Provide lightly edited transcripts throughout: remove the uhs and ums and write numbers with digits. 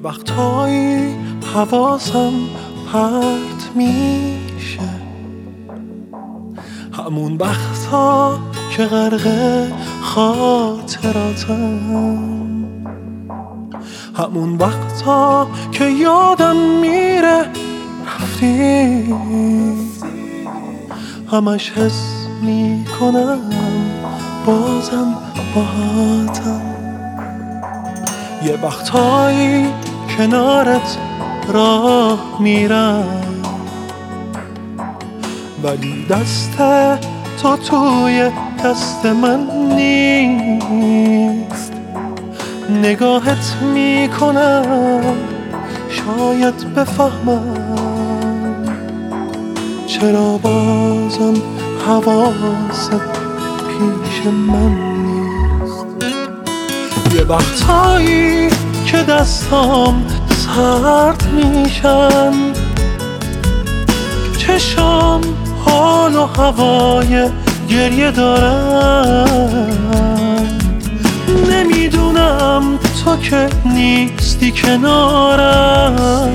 وقتایی حواسم پرت میشه، همون وقتا که غرق خاطراتم، همون وقتا که یادم میره رفتی، همش حس میکنم بازم باهاتم. یه وقتایی کنارت راه میرم، ولی دست تو توی دست من نیست. نگاهت میکنم شاید بفهمم چرا بازم حواست پیش من نیست. یه وقتایی که دستام سرد میشن، چشام حال و هوای گریه دارن، نمیدونم تو که نیستی کنارم،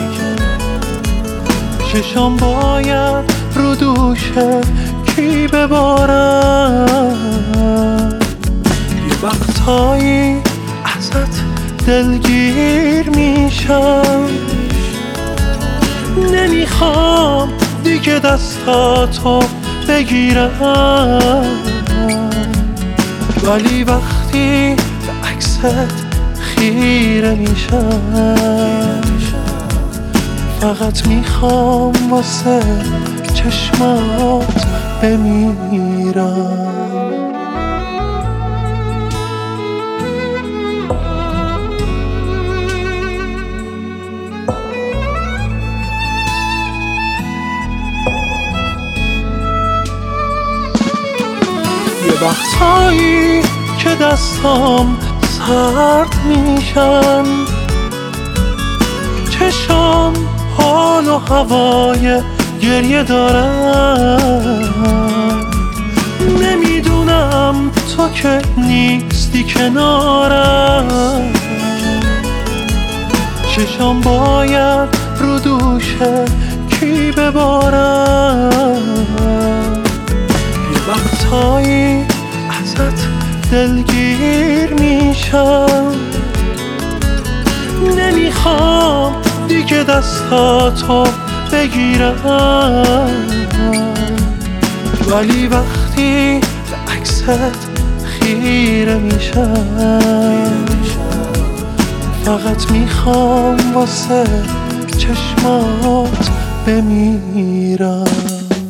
چشام باید رو دوش کی ببارم. یه وقتایی ازت دلگیر میشم، نمیخوام دیگه دستاتو بگیرم، ولی وقتی به عکست خیره میشم، فقط میخوام واسه چشمات بمیرم. یه وقتایی که دستام سرد میشن، چشام حال و هوای گریه دارن، نمیدونم تو که نیستی کنارم، چشام باید رو دوش کی ببارم. یه وقتایی ازت دلگیر میشم، نمیخوام دیگه دستاتو بگیرم، ولی وقتی به عکست خیره میشم، فقط میخوام واسه چشمات بمیرم.